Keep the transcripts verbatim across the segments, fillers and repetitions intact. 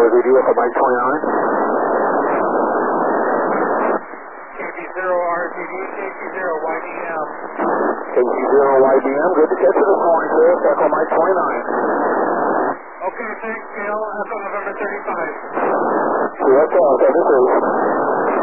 R Z D, Echo Mike twenty-nine. K B zero R Z D, K B zero Y D M. K B zero Y D M, good to catch you this morning, sir. Echo Mike twenty-nine. Okay, thanks, Gail. Echo November thirty-five. See, that's all, seventy-three.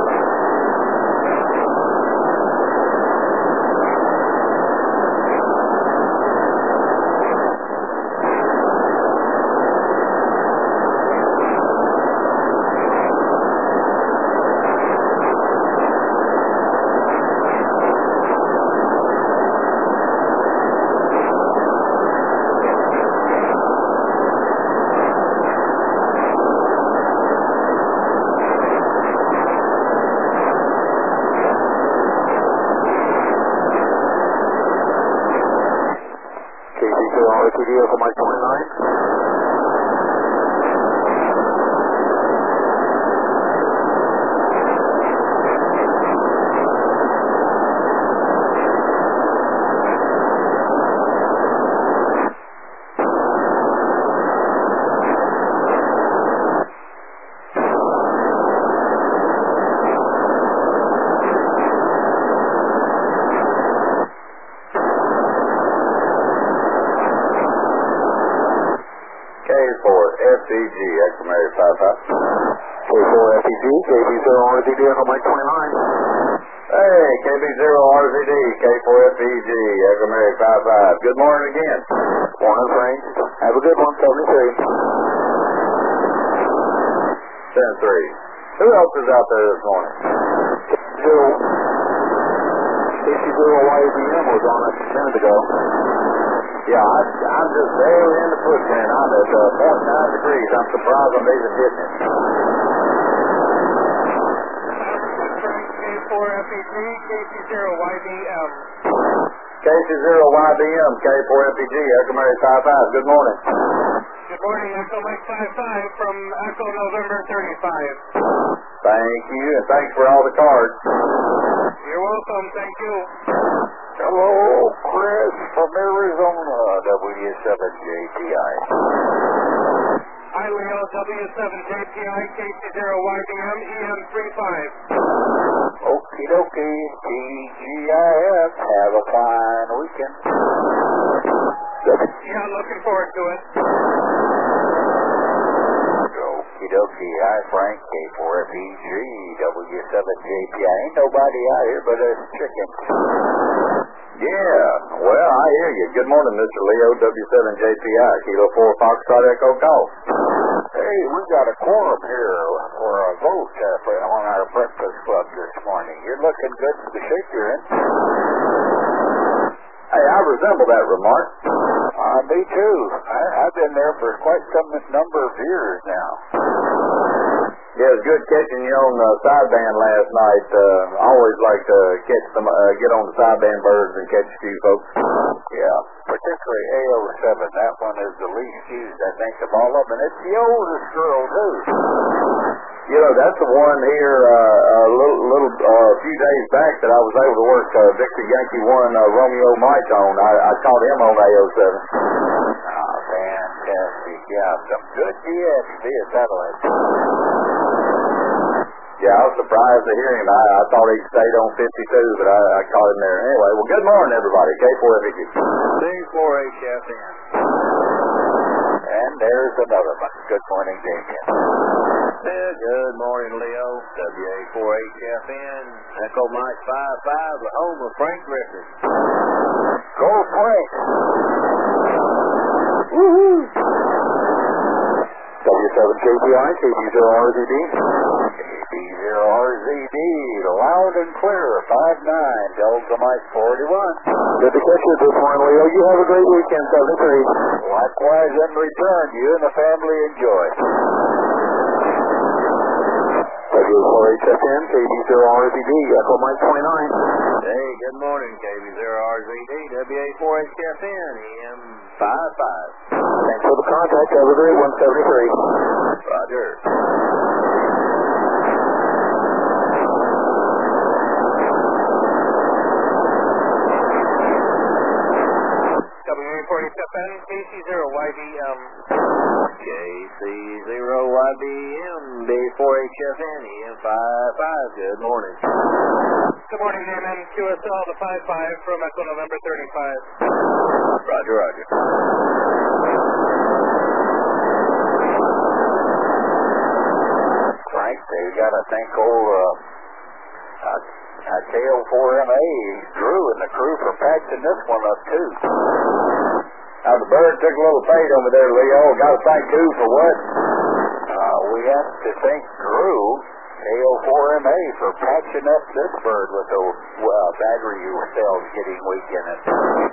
R T D, Echo Mike twenty-nine. F E G, Echo Mary five five. K four F E G, K B zero R Z D, Echo Mike twenty-nine. Hey, K B zero R Z D, K four F E G, Echo Mary five five. Good morning again. Morning, Frank. Have a good one, seventy-three. ten three. Who else is out there this morning? Zero. K C zero Y D M was on a minute ago. Yeah, I, I'm just barely in the footprint. I'm at uh, point nine degrees. I'm surprised I'm even hitting it. K four F E G, K C zero Y D M. K C zero Y D M, K four F E G, Echo Mary five five. Good morning. Good morning, Echo Mike five five from Echo November thirty-five. Thank you, and thanks for all the cards. You're welcome. Thank you. Hello, Chris from Arizona, W seven J T I. Hi, Leo, W seven J T I, K C zero Y D M, E M thirty-five. Okie dokie, T G I F, have a fine weekend. Yeah, looking forward to it. Okie dokie, hi Frank, K four F E G, W seven J T I. Ain't nobody out here but us chickens. Yeah, well, I hear you. Good morning, Mister Leo, W seven J P I, Kilo four Foxtrot Echo Golf. Hey, we got a quorum here for a vote uh, for, on our breakfast club this morning. You're looking good for the shape you're in. Hey, I resemble that remark. Uh, me too. I, I've been there for quite some number of years now. Yeah, it was good catching you on the sideband last night. Uh, I always like to catch some, uh, get on the sideband birds and catch a few folks. Yeah, particularly A oh seven. That one is the least used, I think, of all of them. And it's the oldest girl, too. You know, that's the one here uh, a little, little uh, few days back that I was able to work uh, Victor Yankee one uh, Romeo Mike on. I, I caught him on A oh seven. Oh, fantastic. Yeah, some good D S via satellite. Yeah, I was surprised to hear him. I, I thought he stayed on fifty-two, but I, I caught him there. Anyway, well, good morning, everybody. K four F E G. C four H F N. And there's another one. Good morning, Damien. Yeah, good morning, Leo. W A four H F N. Echo Mike five five, the home of Frank Griffin. Go Frank. Woohoo! W seven J P I, K B zero R Z D. K B zero R Z D, loud and clear, five nine, Delta Mike forty-one. Good to catch you this morning, Leo. You have a great weekend, seventy-three. Likewise, in return, you and the family enjoy. W four H F N, K B zero R Z D, Echo Mike twenty-nine. Hey, good morning, K B zero R Z D, W A four H F N, E M five five. Thanks for the contact. Have a great one, seventy-three. Roger. W A four H F N, K C zero Y B M. K C zero Y B M, B four H F N, E M five five, good morning. Good morning, A M N Q S L, the five five from Echo November thirty-five. Roger, roger. Frank, they got to thank old uh, uh, uh, K O four M A, Drew and the crew for patching this one up, too. Now, the bird took a little fade over there, Leo. Got to thank who for what? Uh, we have to thank Drew, K O four M A, for patching up this bird with the uh, battery cells getting weak in it.